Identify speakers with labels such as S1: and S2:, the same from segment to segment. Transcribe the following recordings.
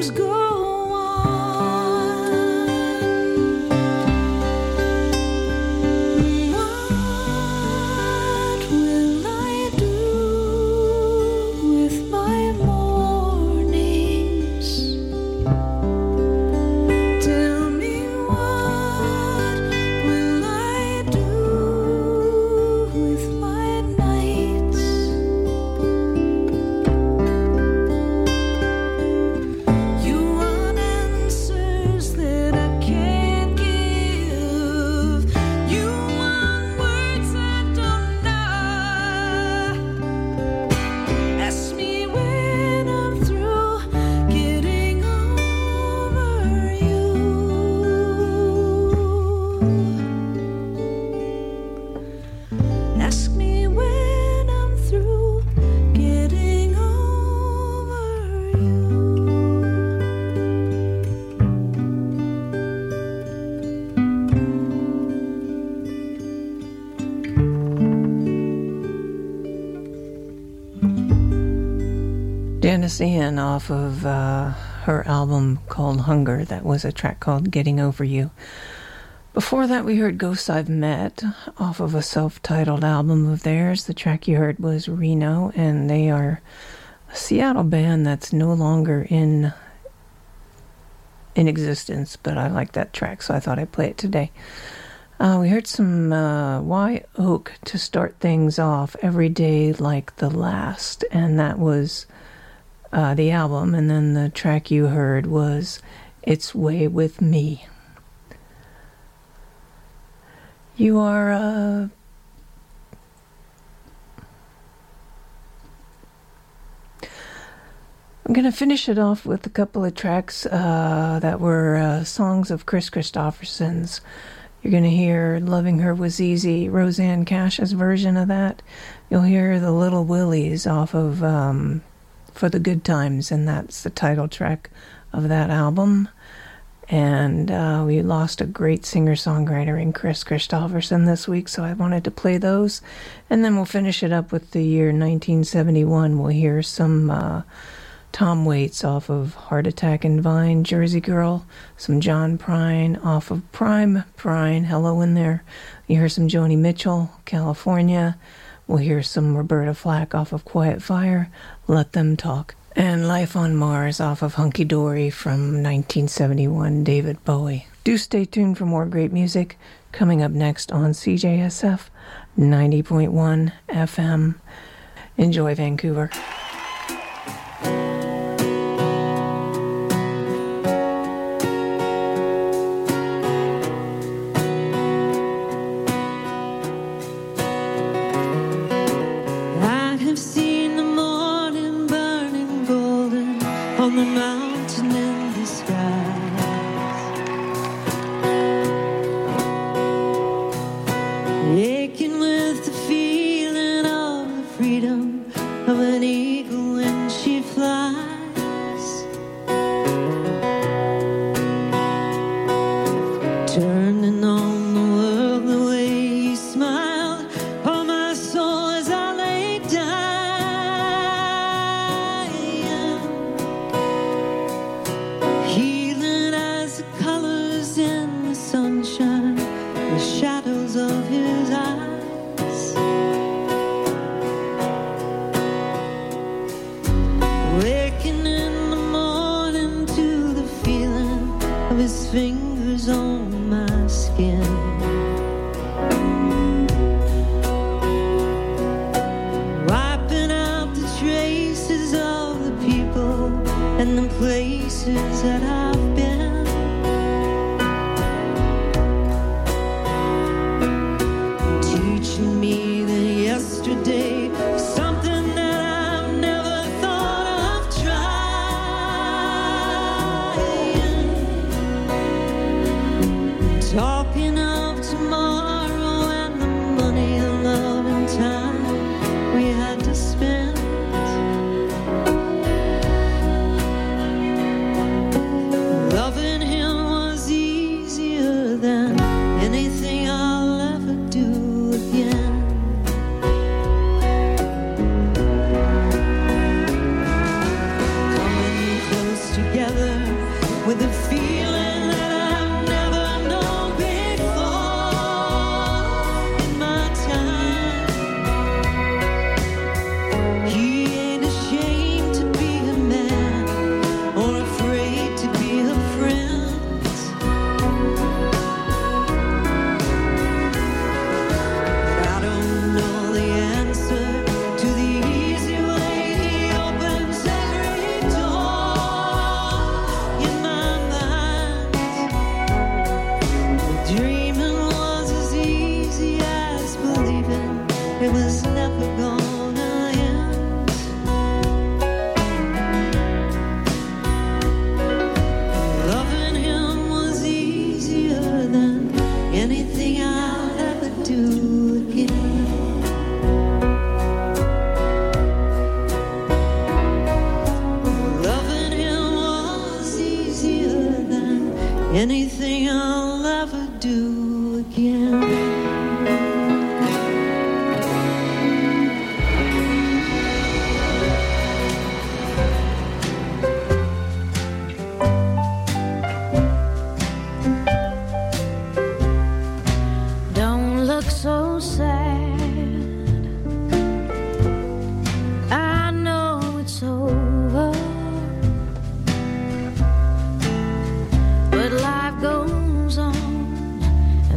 S1: Janis Ian off of her album called Hunger. That was a track called Getting Over You. Before that, we heard Ghosts I've Met off of a self-titled album of theirs. The track you heard was Reno, and they are a Seattle band that's no longer in existence, but I like that track, so I thought I'd play it today. We heard some Wye Oak to start things off, Every Day Like the Last, and that was the album, and then the track you heard was It's Way With Me. You are I'm going to finish it off with a couple of tracks that were songs of Chris Christopherson's. You're going to hear Loving Her Was Easy, Rosanne Cash's version of that. You'll hear the Little Willies off of For the Good Times, and that's the title track of that album. And we lost a great singer-songwriter in Chris Christopherson this week, so I wanted to play those. And then we'll finish it up with the year 1971. We'll hear some Tom Waits off of Heart Attack and Vine, Jersey Girl, some John Prine off of Prime, hello in there. You hear some Joni Mitchell, California. We'll hear some Roberta Flack off of Quiet Fire, Let Them Talk. And Life on Mars off of Hunky Dory from 1971, David Bowie. Do stay tuned for more great music coming up next on CJSF 90.1 FM. Enjoy, Vancouver.
S2: Loving with a feeling that I've never known before in my time. He ain't ashamed to be a man or afraid to be a friend. I don't know the answer to the easy way he opens every door in my mind. Dreaming was as easy as believing it was never gonna end. Loving him was easier than anything I'll ever do again. Loving him was easier than anything I'll ever do again. Don't look so sad. I know it's over, but life goes on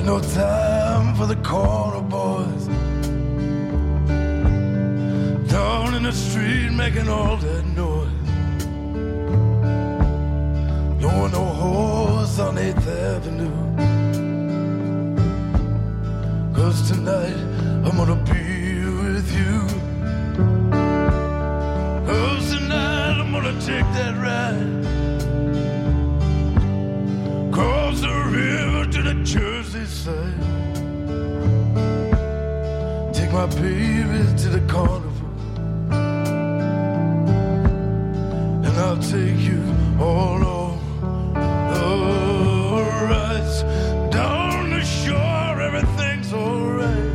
S3: Got no time for the corner boys down in the street making all that noise. No horse on 8th Avenue. 'Cause tonight I'm gonna be with you. 'Cause tonight I'm gonna take that ride across the river to the Jersey side. Take my baby to the carnival, and I'll take you all on the rides. Down the shore, everything's alright.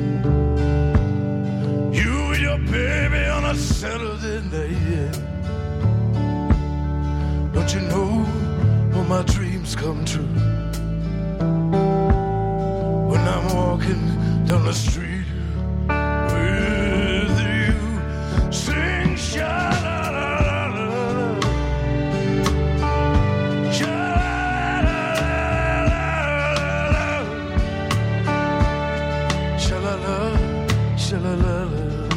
S3: You and your baby on a Saturday night, yeah. Don't you know all my dreams come true when I'm walking down the street with you? Sing sha-la-la-la-la, sha-la-la-la-la, sha-la-la, sha-la-la-la.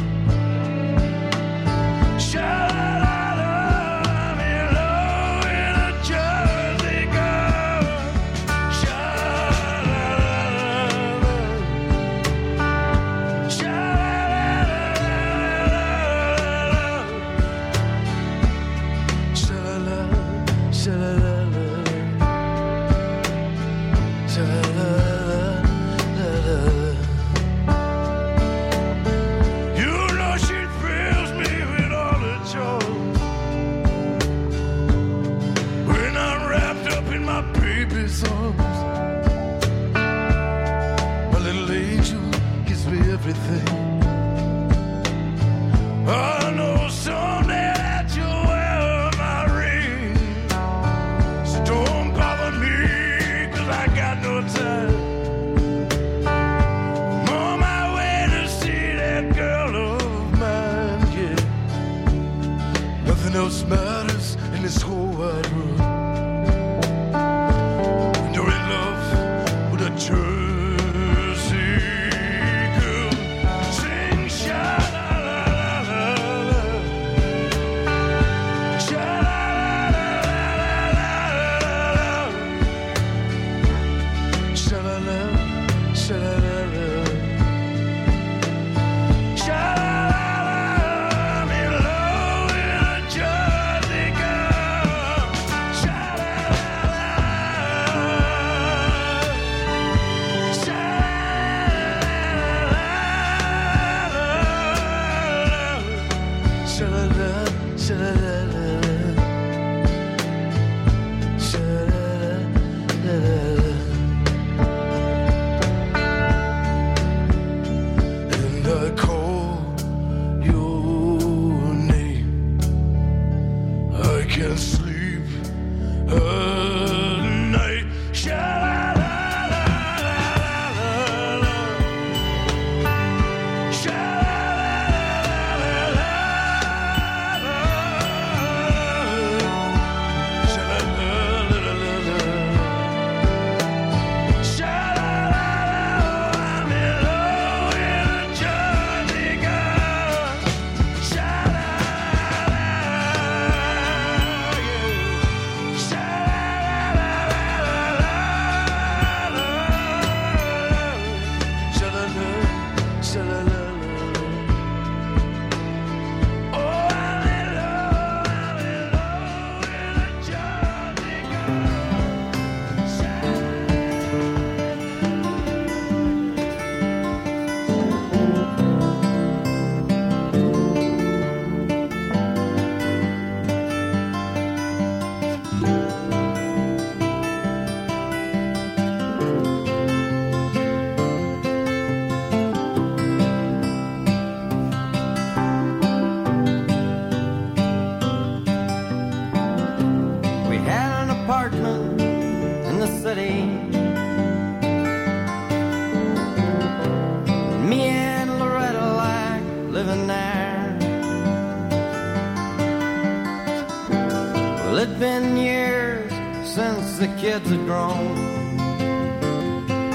S4: It'd been years since the kids had grown.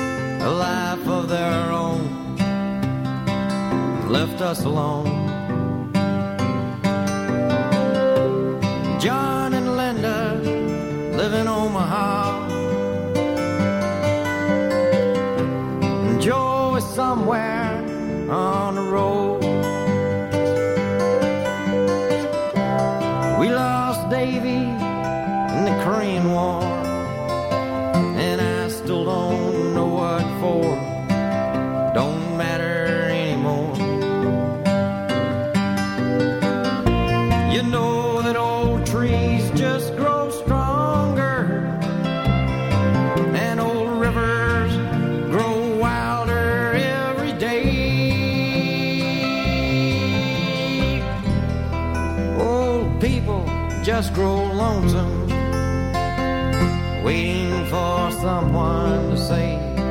S4: a life of their own, left us alone. John and Linda live in Omaha, and Joe is somewhere on the road. We lost Davy in the Korean War, and I still don't know what for. Don't matter anymore. You know that old trees just grow stronger, and old rivers grow wilder every day. Old people just grow lonesome, waiting for someone to say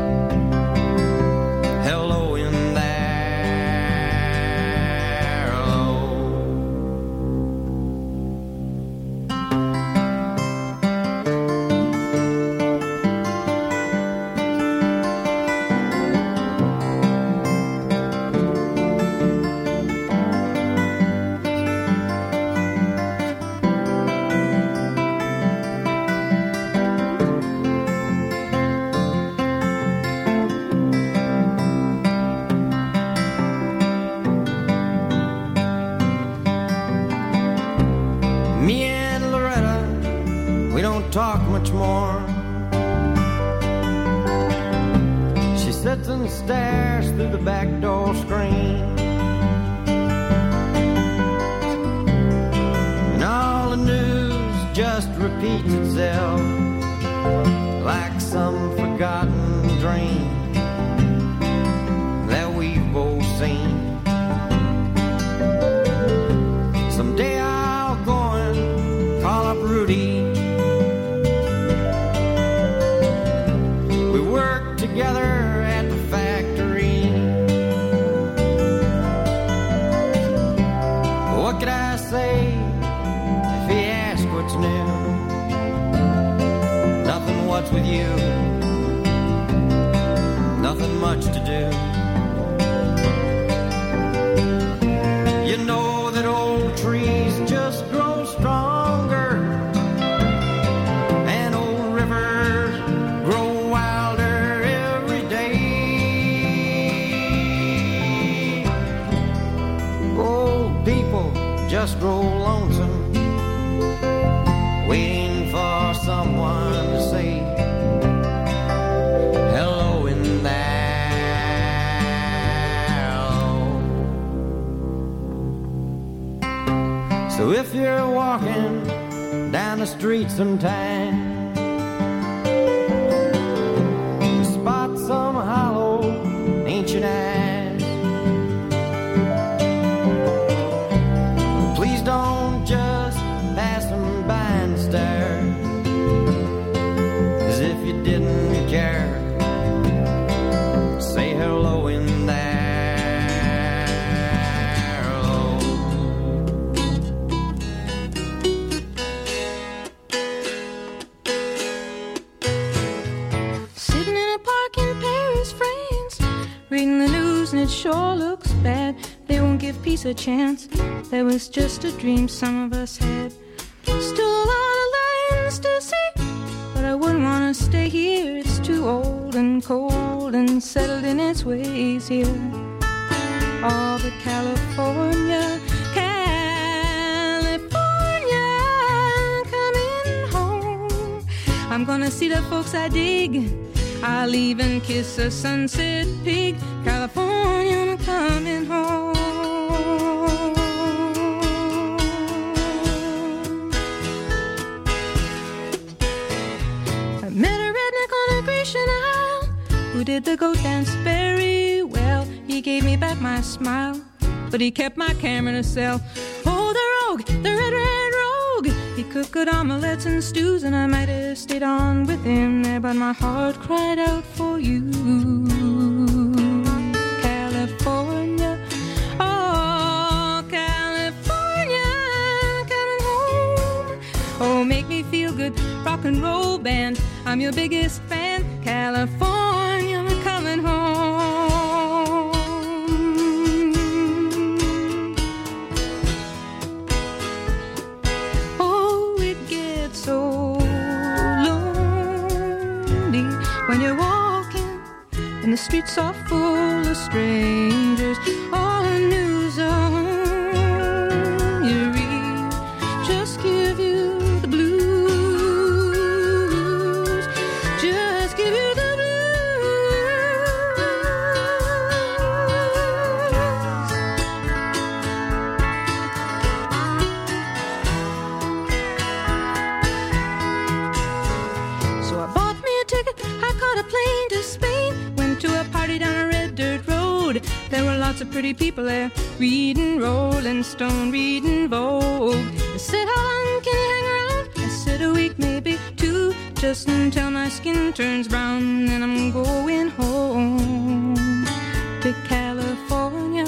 S4: hello in there. Hello. Me and Loretta, we don't talk much more. She sits and stares through the back door screen, and all the news just repeats itself like some forgotten dream that we've both seen. Someday I'll go and call up Rudy. We worked together at the factory. What could I say if he asked what's new? Nothing, what's with you? Nothing much to do. You know that old trees just grow stronger, and old rivers grow wilder every day. Old people just grow lonesome, waiting for someone to say hello in there. So if you're walking down the street sometime, spot some hollow ancient eyes, please don't just pass them by and stare as if you didn't care. Say hello in there.
S5: Sitting in a park in Paris, France, reading the news and it sure looks bad. They won't give peace a chance. That was just a dream some of us had. Still a lot of lands to see, but I wouldn't want to stay here. It's too old and cold and settled in its ways here. Oh, but California, California, coming home. I'm gonna see the folks I dig. I'll even kiss a sunset pig. California, I'm coming home. I met a redneck on a Grecian Isle who did the goat dance very well. He gave me back my smile, but he kept my camera to sell. Oh, the rogue, the red rogue. He cooked good omelets and stews, and I might have stayed on with him there, but my heart cried out for you. California, oh, California, coming home. Oh, make me feel good, rock and roll band. I'm your biggest fan. California, coming when you're walking and the streets are full of strangers. All the news on you read just give you the blues, just give you the blues. So I bought me a ticket, I caught a plane to Spain, went to a party down a red dirt road. There were lots of pretty people there, reading Rolling Stone, reading Vogue. They said, how long can you hang around? I said, a week, maybe two, just until my skin turns brown. Then I'm going home to California.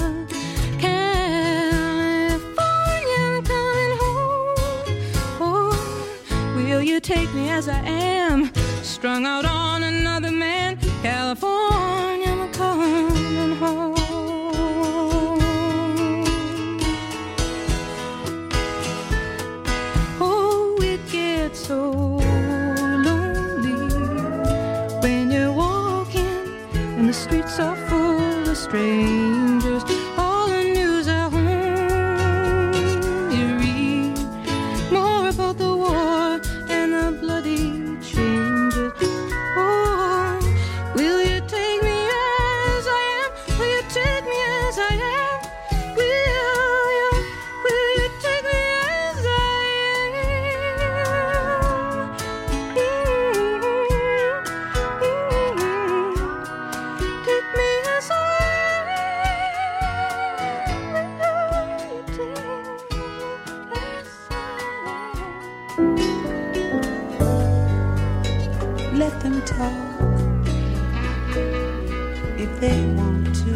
S5: California, I'm coming home. Oh, will you take me as I am, strung out on another man? California, I'm coming home. Oh, it gets so lonely when you're walking and the streets are full of strangers. All the news at home you read more about the war and the bloody changes. Oh, will you take me as I am? Will you take me as I am? Will you take me as I am? Take me as I am. Will you take me as I am?
S6: Let them talk if they want to.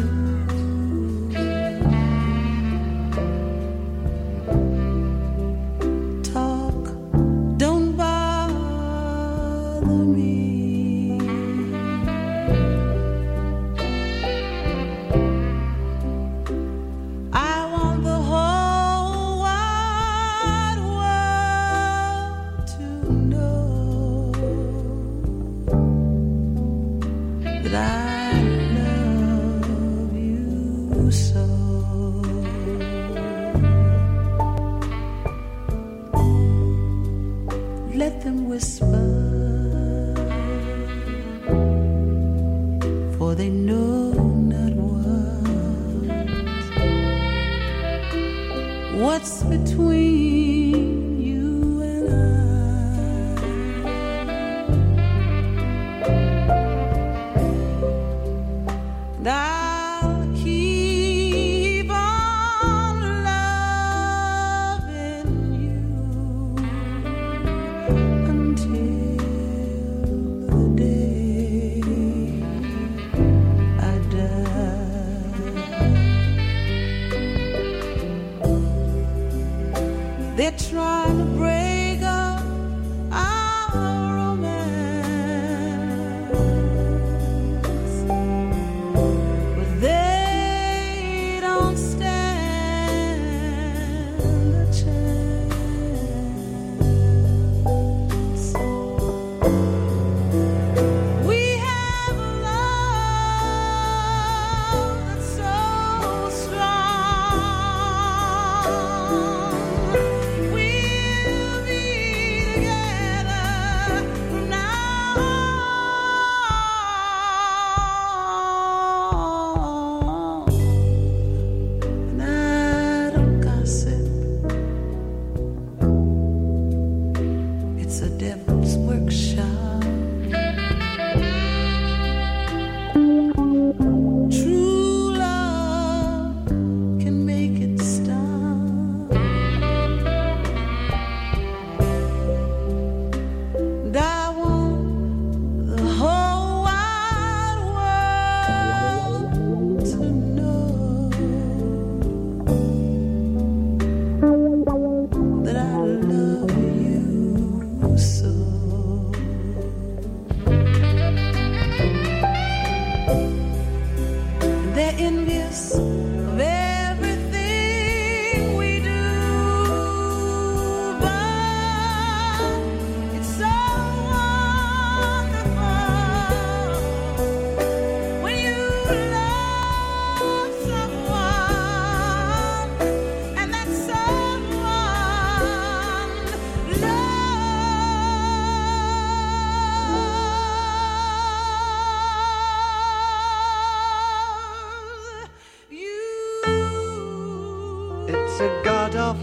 S6: Talk, don't bother me. I want the whole wide world to know that I love you so. Let them whisper, for they know not what's between you and I. I'll keep on loving you until the day I die. They're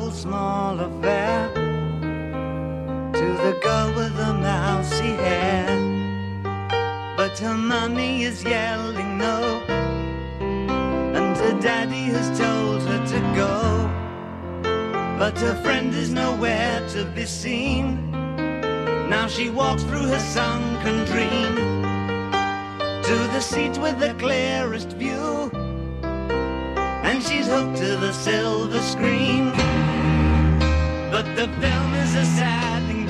S7: awful small affair to the girl with the mousy hair. But her mummy is yelling no, and her daddy has told her to go. But her friend is nowhere to be seen. Now she walks through her sunken dream to the seat with the clearest view, and she's hooked to the silver screen. But the film is a sad thing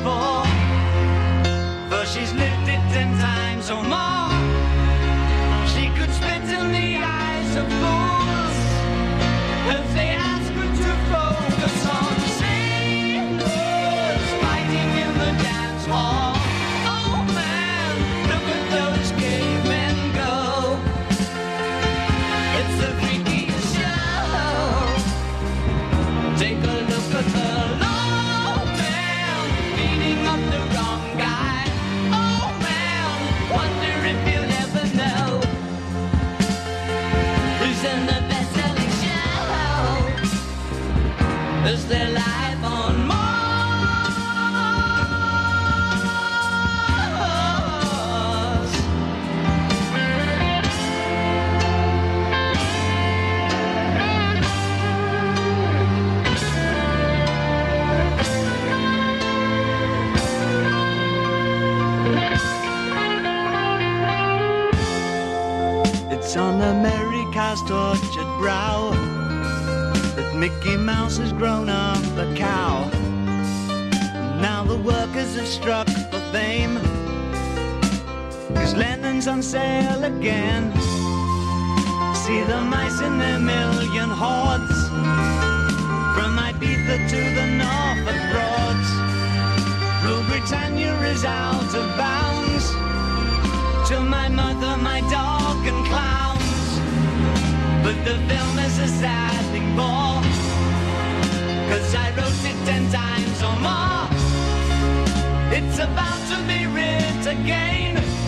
S7: for she's lived it 10 times or more. She could spit in the eyes of fools if they ask her to focus on sailors fighting in the dance hall. Oh man, look at those cavemen go. It's the freakiest show. Take a look at the low man beating up the wrong guy. Oh man, wonder if you'll ever know who's in the best-selling show. Is there life on Mars? It's on America's tortured brow that Mickey Mouse has grown up a cow. Now the workers have struck for fame, 'cause Lennon's on sale again. See the mice in their million hordes, from Ibiza to the Norfolk Broads. Rule Britannia is out of bounds, to my mother, my dog and clowns. But the film is a sad thing more, 'cause I wrote it 10 times or more. It's about to be writ again.